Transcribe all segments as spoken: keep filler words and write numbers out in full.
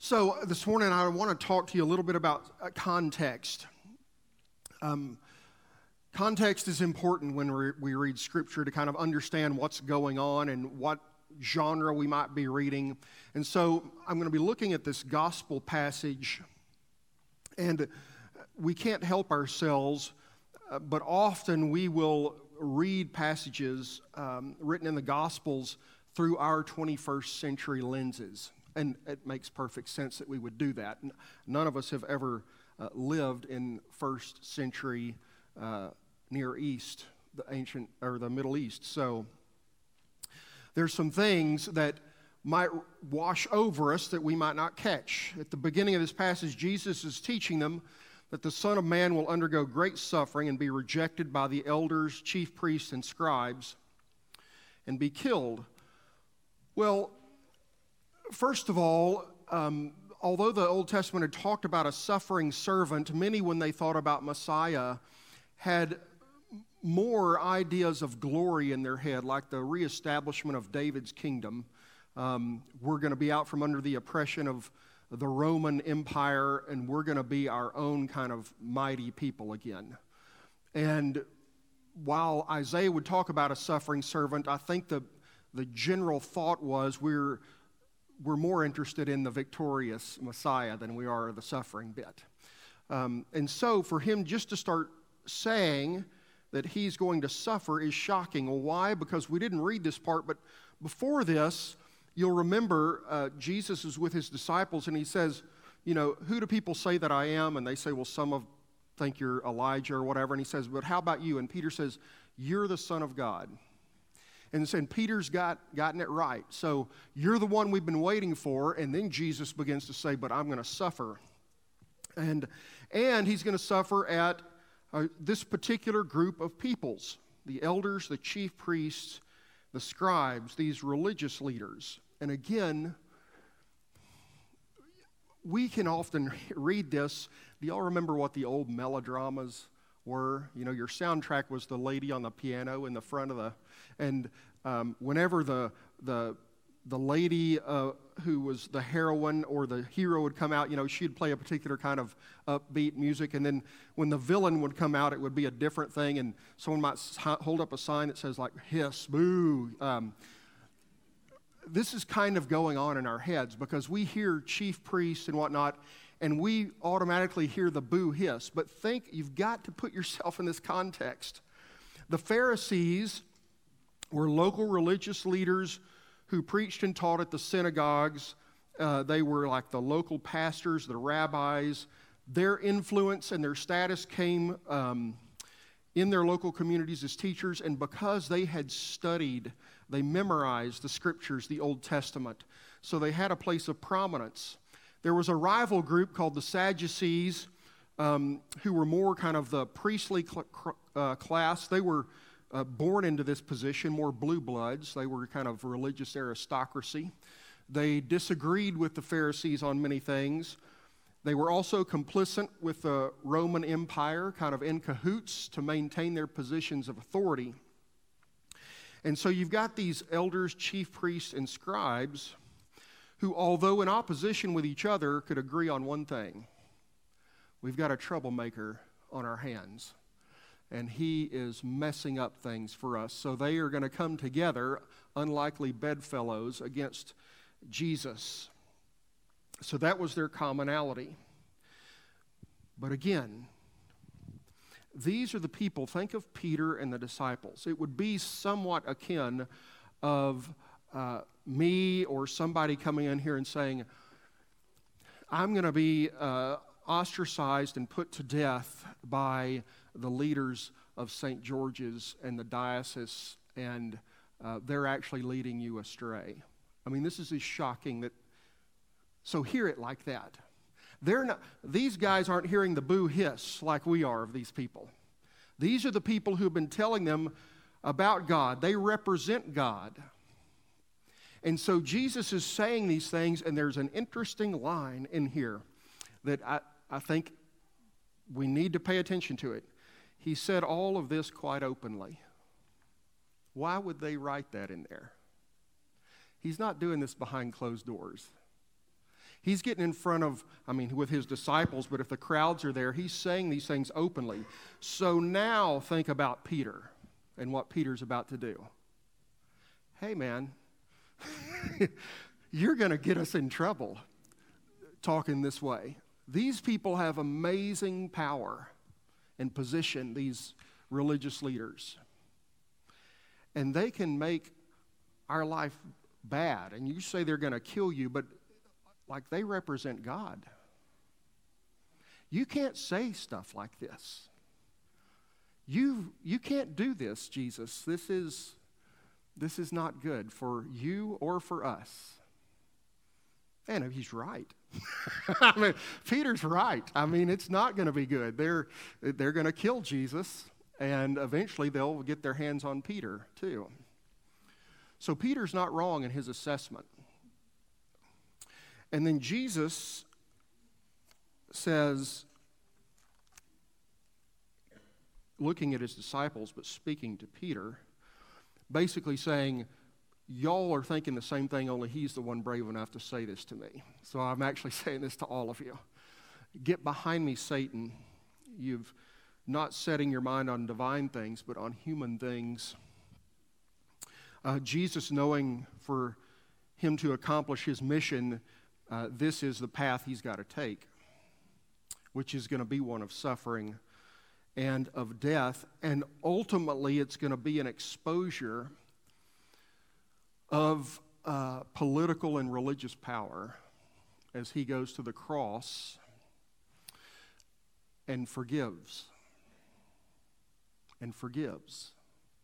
So this morning I want to talk to you a little bit about uh, context. Um, context is important when we we read Scripture to kind of understand what's going on and what genre we might be reading. And so I'm going to be looking at this gospel passage, and we can't help ourselves, uh, but often we will read passages um, written in the Gospels through our twenty-first century lenses. And it makes perfect sense that we would do that. None of us have ever uh, lived in first century uh, Near East, the ancient or the Middle East. So there's some things that might wash over us that we might not catch. At the beginning of this passage, Jesus is teaching them that the Son of Man will undergo great suffering and be rejected by the elders, chief priests, and scribes, and be killed. Well, first of all, um, although the Old Testament had talked about a suffering servant, many, when they thought about Messiah, had more ideas of glory in their head, like the reestablishment of David's kingdom. Um, we're going to be out from under the oppression of the Roman Empire, and we're going to be our own kind of mighty people again. And while Isaiah would talk about a suffering servant, I think the, the general thought was we're We're more interested in the victorious Messiah than we are the suffering bit. Um, and so for him just to start saying that he's going to suffer is shocking. Well, why? Because we didn't read this part, but before this, you'll remember uh, Jesus is with his disciples and he says, you know, who do people say that I am? And they say, well, some of think you're Elijah or whatever. And he says, but how about you? And Peter says, you're the Son of God. And so Peter's got gotten it right. So you're the one we've been waiting for. And then Jesus begins to say, but I'm going to suffer. And, and he's going to suffer at uh, this particular group of peoples, the elders, the chief priests, the scribes, these religious leaders. And again, we can often read this. Do y'all remember what the old melodramas were? You know, your soundtrack was the lady on the piano in the front of the, and um, whenever the the the lady uh, who was the heroine or the hero would come out, you know, she'd play a particular kind of upbeat music, and then when the villain would come out, it would be a different thing, and someone might hold up a sign that says like hiss, boo. Um, this is kind of going on in our heads because we hear chief priests and whatnot, and we automatically hear the boo hiss. But think, you've got to put yourself in this context. The Pharisees were local religious leaders who preached and taught at the synagogues. Uh, they were like the local pastors, the rabbis. Their influence and their status came um, in their local communities as teachers, and because they had studied, they memorized the scriptures, the Old Testament. So they had a place of prominence. There was a rival group called the Sadducees, um, who were more kind of the priestly cl- uh, class. They were uh, born into this position, more blue bloods. They were kind of religious aristocracy. They disagreed with the Pharisees on many things. They were also complicit with the Roman Empire, kind of in cahoots to maintain their positions of authority. And so you've got these elders, chief priests, and scribes who, although in opposition with each other, could agree on one thing. We've got a troublemaker on our hands, and he is messing up things for us. So they are going to come together, unlikely bedfellows, against Jesus. So that was their commonality. But again, these are the people, think of Peter and the disciples. It would be somewhat akin of uh, me or somebody coming in here and saying, I'm going to be uh, ostracized and put to death by the leaders of Saint George's and the diocese, and uh, they're actually leading you astray. I mean, this is as shocking that, so hear it like that. They're not, these guys aren't hearing the boo hiss like we are of these people. These are the people who've been telling them about God. They represent God. And so Jesus is saying these things, and there's an interesting line in here that I, I think we need to pay attention to it. He said all of this quite openly. Why would they write that in there? He's not doing this behind closed doors. He's getting in front of, I mean, with his disciples, but if the crowds are there, he's saying these things openly. So now think about Peter and what Peter's about to do. Hey, man, you're going to get us in trouble talking this way. These people have amazing power and position, these religious leaders. And they can make our life bad. And you say they're going to kill you, but like they represent God. You can't say stuff like this. You, you can't do this, Jesus. This is, this is not good for you or for us. And he's right. I mean, Peter's right. I mean, it's not going to be good. They're, they're going to kill Jesus, and eventually they'll get their hands on Peter too. So Peter's not wrong in his assessment. And then Jesus says, looking at his disciples, but speaking to Peter, basically saying, y'all are thinking the same thing, only he's the one brave enough to say this to me. So I'm actually saying this to all of you. Get behind me, Satan. You've not setting your mind on divine things, but on human things. Uh, Jesus, knowing for him to accomplish his mission, uh, this is the path he's got to take, which is going to be one of suffering and of death. And ultimately, it's going to be an exposure of uh, political and religious power as he goes to the cross and forgives. And forgives.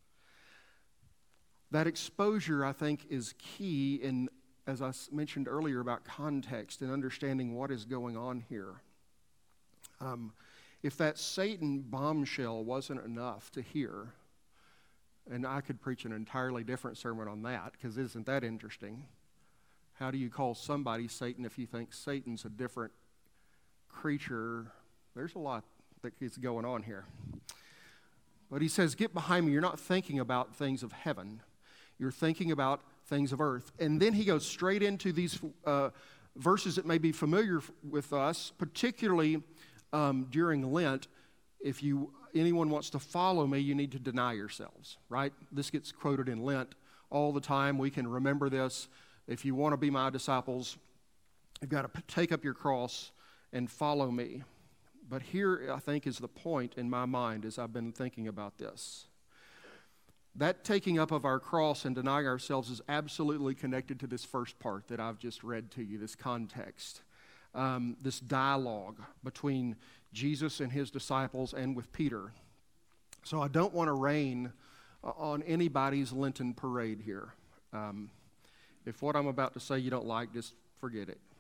That exposure, I think, is key in, as I mentioned earlier, about context and understanding what is going on here. Um, if that Satan bombshell wasn't enough to hear, and I could preach an entirely different sermon on that, because isn't that interesting? How do you call somebody Satan if you think Satan's a different creature? There's a lot that is going on here. But he says, get behind me. You're not thinking about things of heaven. You're thinking about things of earth. And then he goes straight into these uh, verses that may be familiar with us, particularly um, during Lent. If you anyone wants to follow me, you need to deny yourselves, right? This gets quoted in Lent all the time. We can remember this. If you want to be my disciples, you've got to take up your cross and follow me. But here, I think, is the point in my mind as I've been thinking about this. That taking up of our cross and denying ourselves is absolutely connected to this first part that I've just read to you, this context, um, this dialogue between Jesus and his disciples and with Peter. So I don't want to rain on anybody's Lenten parade here. Um, if what I'm about to say you don't like, just forget it.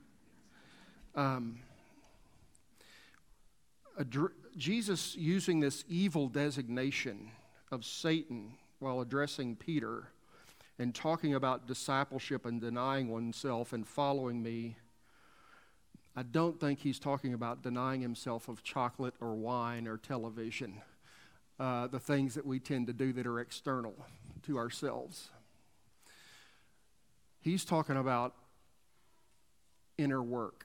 Um, Jesus using this evil designation of Satan while addressing Peter and talking about discipleship and denying oneself and following me, I don't think he's talking about denying himself of chocolate or wine or television, uh, the things that we tend to do that are external to ourselves. He's talking about inner work.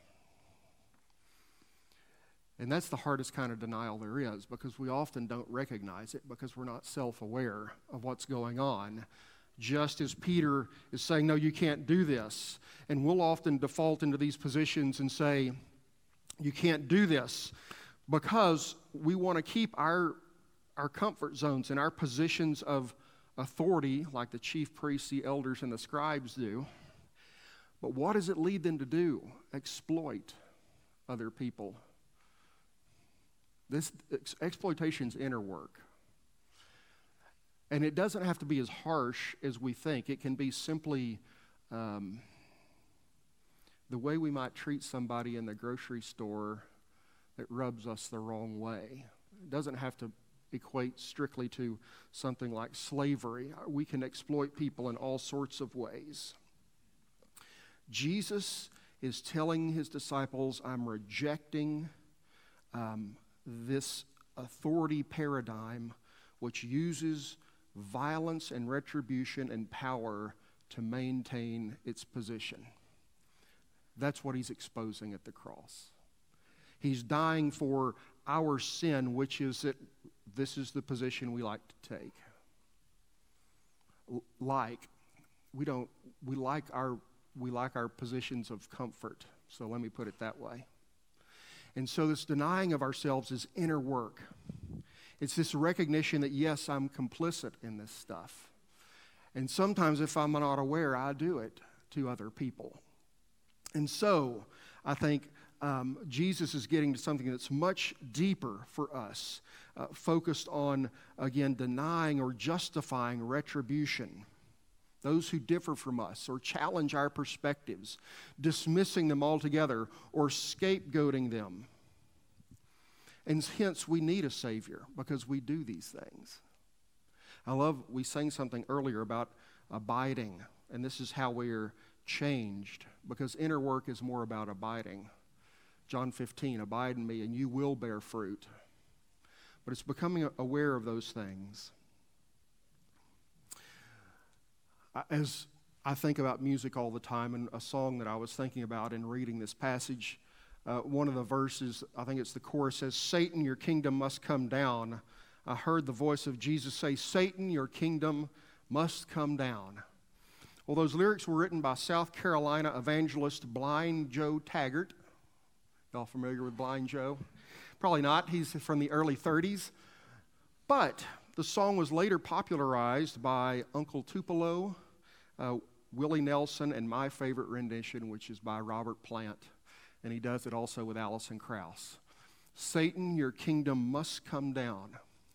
And that's the hardest kind of denial there is, because we often don't recognize it because we're not self-aware of what's going on. Just as Peter is saying, no, you can't do this. And we'll often default into these positions and say, you can't do this, because we want to keep our, our comfort zones and our positions of authority, like the chief priests, the elders, and the scribes do. But what does it lead them to do? Exploit other people. This ex- exploitation's inner work. And it doesn't have to be as harsh as we think. It can be simply um, the way we might treat somebody in the grocery store that rubs us the wrong way. It doesn't have to equate strictly to something like slavery. We can exploit people in all sorts of ways. Jesus is telling his disciples, I'm rejecting um, this authority paradigm which uses violence and retribution and power to maintain its position. That's what he's exposing at the cross. He's dying for our sin, which is that this is the position we like to take. L- like, we don't, we like our, we like our positions of comfort. So let me put it that way. And so this denying of ourselves is inner work. It's this recognition that, yes, I'm complicit in this stuff. And sometimes if I'm not aware, I do it to other people. And so I think um, Jesus is getting to something that's much deeper for us, uh, focused on, again, denying or justifying retribution. Those who differ from us or challenge our perspectives, dismissing them altogether or scapegoating them. And hence we need a Savior because we do these things. I love, we sang something earlier about abiding, and this is how we are changed, because inner work is more about abiding. John fifteen, abide in me and you will bear fruit. But it's becoming aware of those things. As I think about music all the time, and a song that I was thinking about in reading this passage, uh, one of the verses, I think it's the chorus, says, Satan, your kingdom must come down. I heard the voice of Jesus say, Satan, your kingdom must come down. Well, those lyrics were written by South Carolina evangelist Blind Joe Taggart. Y'all familiar with Blind Joe? Probably not. He's from the early thirties. But the song was later popularized by Uncle Tupelo, uh, Willie Nelson, and my favorite rendition, which is by Robert Plant. And he does it also with Alison Krauss. Satan, your kingdom must come down.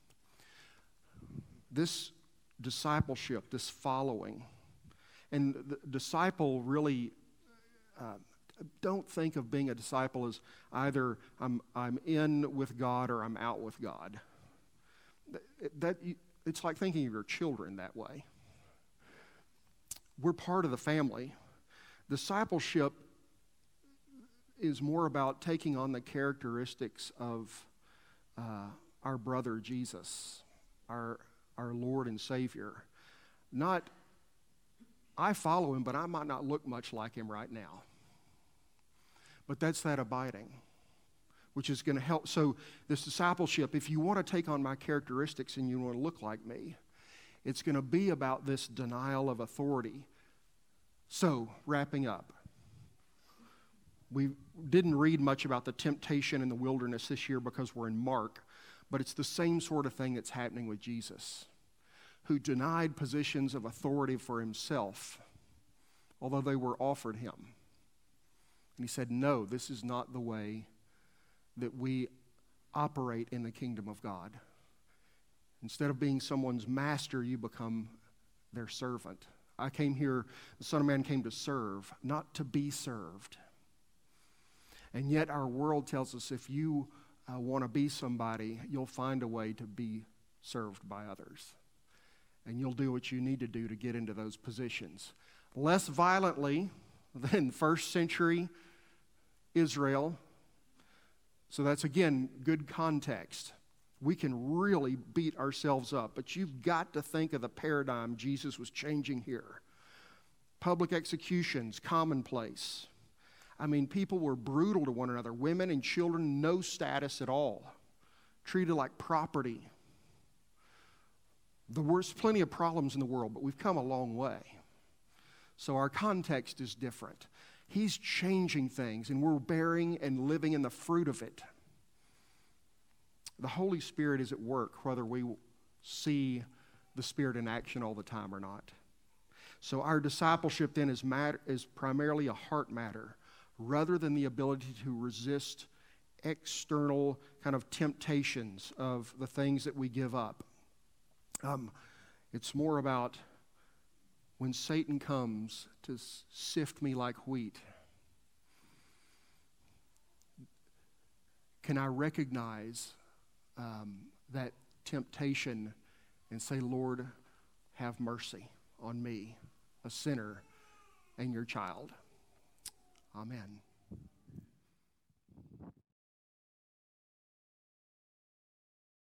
This discipleship, this following, and the disciple really, uh, don't think of being a disciple as either I'm, I'm in with God or I'm out with God. That, that it's like thinking of your children that way. We're part of the family. Discipleship is more about taking on the characteristics of uh, our brother Jesus, our, our Lord and Savior. Not, I follow him, but I might not look much like him right now. But that's that abiding, which is going to help. So this discipleship, if you want to take on my characteristics and you want to look like me, it's going to be about this denial of authority. So, wrapping up, we didn't read much about the temptation in the wilderness this year because we're in Mark, but it's the same sort of thing that's happening with Jesus, who denied positions of authority for himself, although they were offered him. And he said, no, this is not the way that we operate in the kingdom of God. Instead of being someone's master, you become their servant. I came here, the Son of Man came to serve, not to be served. And yet our world tells us if you uh, want to be somebody, you'll find a way to be served by others. And you'll do what you need to do to get into those positions. Less violently than first century Israel. So that's, again, good context. We can really beat ourselves up, but you've got to think of the paradigm Jesus was changing here. Public executions, commonplace. I mean, people were brutal to one another. Women and children, no status at all. Treated like property. There's plenty of problems in the world, but we've come a long way. So our context is different. He's changing things, and we're bearing and living in the fruit of it. The Holy Spirit is at work, whether we see the Spirit in action all the time or not. So our discipleship then is, matter, is primarily a heart matter, rather than the ability to resist external kind of temptations of the things that we give up. Um, it's more about when Satan comes to sift me like wheat, can I recognize um, that temptation and say, Lord, have mercy on me, a sinner and your child. Amen.